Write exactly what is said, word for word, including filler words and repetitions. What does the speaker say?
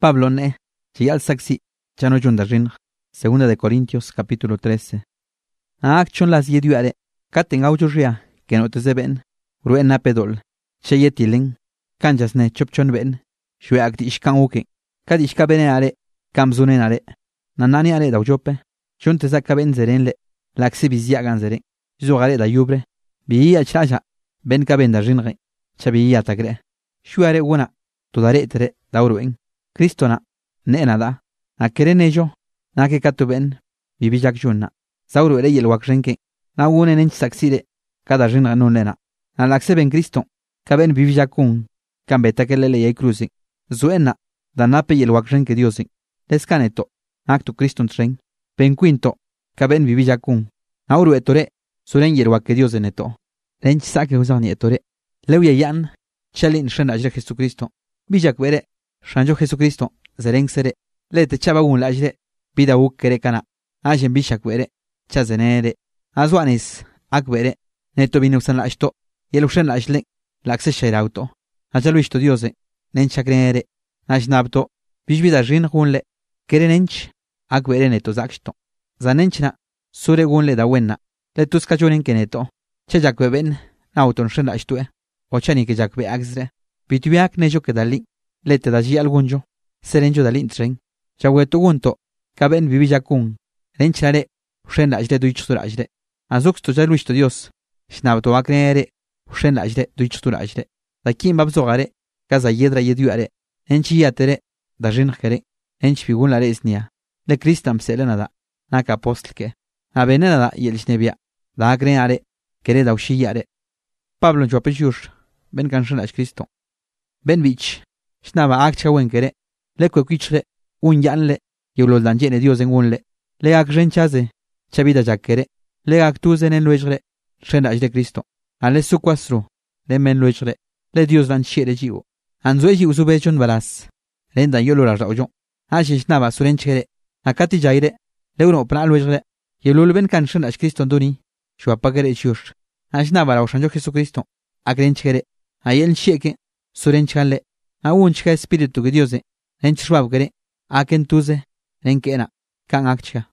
Pablo ne, chiyal saksi, chano chunda rin, segunda de Corintios capítulo trece. Aak chon las yeduare, katen aujuria, que no te zeben, ruen napedol, cheyetiling, kanjas ne chopchon ben, shuak di ishkan uke, kad ishka beneare, kamzunenare, nanani are daujope, chon te zaka ben zerenle, laksi bizia ganzere, zogare da yubre, biya chaja, ben kaben da rinre, chabiya tagre, shuare una, tudare tere, dauruen, Kristona, ne nada, a keren ello, na que katuben, bibijak junna, zauru ere yel wakrenke, na unen en saksire, cada rinra non lena, na lakse ben Cristo, kaben bibijakun, kambeta que lele y cruzi, zuena, danape yel wakrenke diosi, descaneto, actu Cristo tren, ben quinto, kaben bibijakun, nauru etore, suren yel wak dios neto, lench sake usani etore, leuye yan, chalin shena ajre Jesucristo, bijak vere, Shanjo Jesucristo, zereng sere, le te chaba un lajre, bida u kere kana, ajen bishak vere, chazenere, azuanis, akvere, neto binuxan lashto, yelushen lajle, laxe shairauto, ajaluisto diose, nenchakrenere, ajnabto, bishbida rin hunle, kere nench, akvere neto zaksto, zanenchna, sure gunle da wenna, le tuskajonen keneto, chejakveben, nauton shen lashtue, ochani ke jakve axre, bituyak nejo kedali, lete da ji algunjo, serenjo da lintren, chaweto gunto, kaben bibijakun, renchare, shen lajde duichturajde, azuksto jaluisto dios, shnabto aknere, shen lajde duichturajde, da kim babzogare, kaza yedra yeduare, enchi yatere, da jinjere, enchi figun la resnia, le kristam selenada, naka apostlke, abenada yelishnebia, da akrenare, kere da ushiyare. Pablo jopejush, ben kanshan aj Cristo. Ben bich, Shnaba akcha wenkere, le kwekwichre, un yanle, yulol danjene dios en unle, le ak renchaze, chabida jakere, le ak tuzen en luegre, shenaj de Cristo, ale sukwasru, le men luegre, le dios dan shere jivo, anzueji usubechon balas, lenda yolo la raujon, ashi shnaba surenchere, akati jaire, le uno pra luegre, yulol ben kan shenaj Cristo duni, shuapagere shush, ashnaba la ushanjo Jesucristo, akrenchere, ayel sheke, surenchale, aún chica espíritu que Dios en chruabgere, a quien tuze, en quena, can accha.